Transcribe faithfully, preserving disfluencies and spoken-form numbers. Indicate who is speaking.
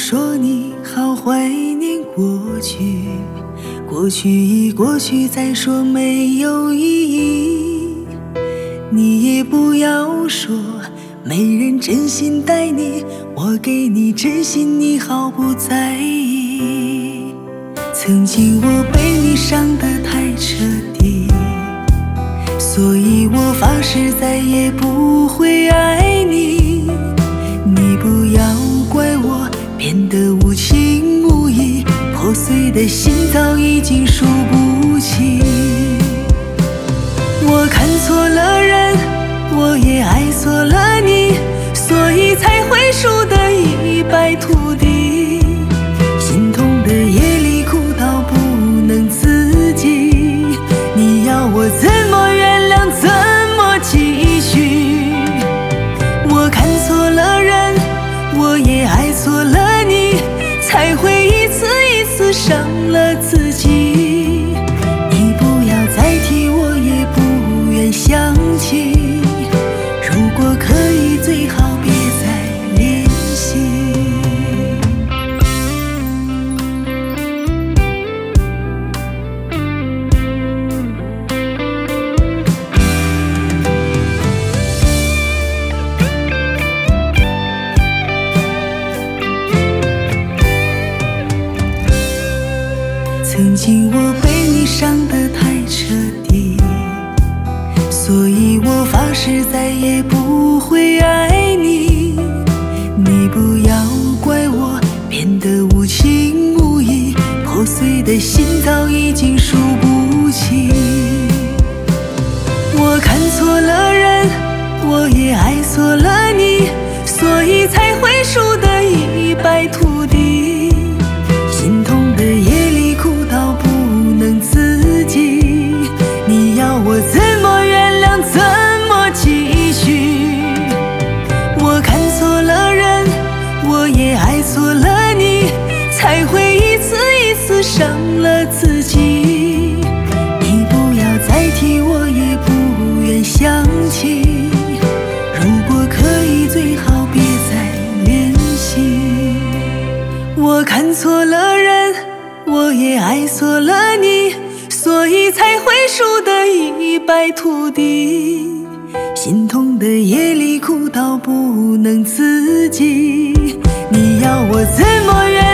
Speaker 1: 说你好怀念过去，过去已过去，再说没有意义。你也不要说没人真心待你，我给你真心，你毫不在意。曾经我被你伤得太彻底，所以我发誓再也不会爱你。你不要怪我变得无情无义，破碎的心早已经数不清。我看错了人，我也爱错了你，所以才会输得一败涂地。心痛的夜里哭到不能自己，你要我怎么原谅，怎么继续？我看错了人，我也爱错了你，才会一次一次伤了自己。你不要再提，我也不愿想起，如果可以最好别再联系。曾经我被你伤得太彻底，所以我发誓再也不会爱你。你不要怪我变得无情无义，破碎的心早已经数不清。我看错了人，我也爱错了你，所以才会输得一败涂地。心痛的夜里哭到不能自己，你要我怎么原谅，怎么继续？我看错了人，我也爱错了你，才会一次一次伤了自己。你不要再提，我也不愿想起，如果可以最好别再联系。我看错了人，我也爱错了你，所以才会输得一败涂地。心痛的夜里哭到不能自己，你要我怎么原